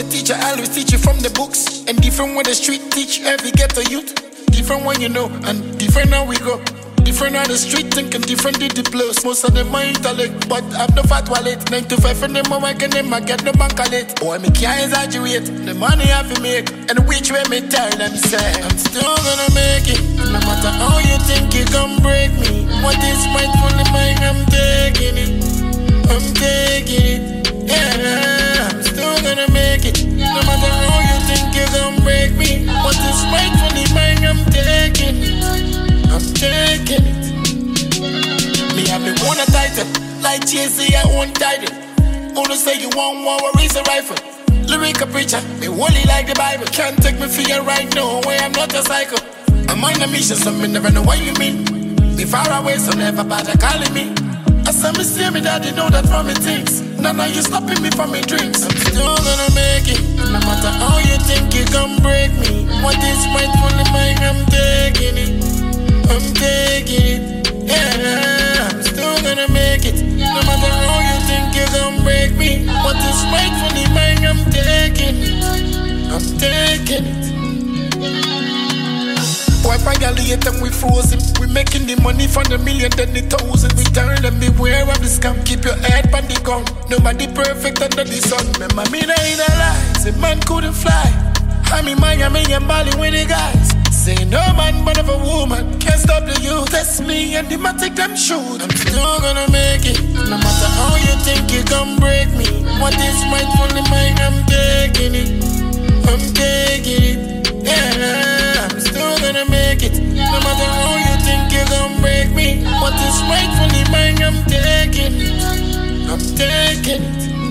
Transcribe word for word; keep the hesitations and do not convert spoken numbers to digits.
the teacher always teach you from the books, and different when the street teach every ghetto youth. Different when you know, and different how we go. Different on the street thinking, different did the plus. Most of them are intellect, but have no fat wallet. Nine to five and them are working them, I get no bank late. Boy, me can't exaggerate the money I have to make, and which way me tell them say I'm still gonna make it. No matter how you think you gon' break me, what is spiteful in mine, I'm taking it. I'm taking it. Yeah, I'm still gonna make it. No matter how you think you gon' break me, what is spiteful in mine, I'm taking it. I'm taking it. Me have me want a title, like Jay-Z I own title. Wanna say you want war, raise a rifle. Lyrical preacher, me holy like the Bible. Can't take me for you right now, way I'm not a psycho. I'm on a mission, so me never know what you mean. Be far away, so never bother calling me. I said me see me daddy know that from me things. Now now you stopping me from me dreams. I'm still gonna make it. No matter how you think you gon' break me, what is spiteful in mine, I'm taking it. I'm taking it, yeah, I'm still gonna make it. No matter how you think you're gonna break me, what is rightfully mine, I'm taking it. I'm taking it. Why violate and we frozen? We making the money from the million, then the thousand. We tell them beware of the scam, keep your head on the gun. Nobody perfect under the sun. Remember me, there ain't a lie. Say man couldn't fly. I'm in Miami and Bali with the guys. Say no man but of a woman can't stop the youth. Test me and they might take them shoot. I'm still gonna make it. No matter how you think you gon' break me, what is rightful in mine, I'm taking it. I'm taking it. Yeah, I'm still gonna make it. No matter how you think you gon' break me, what is rightful in mine, I'm taking it. I'm taking it.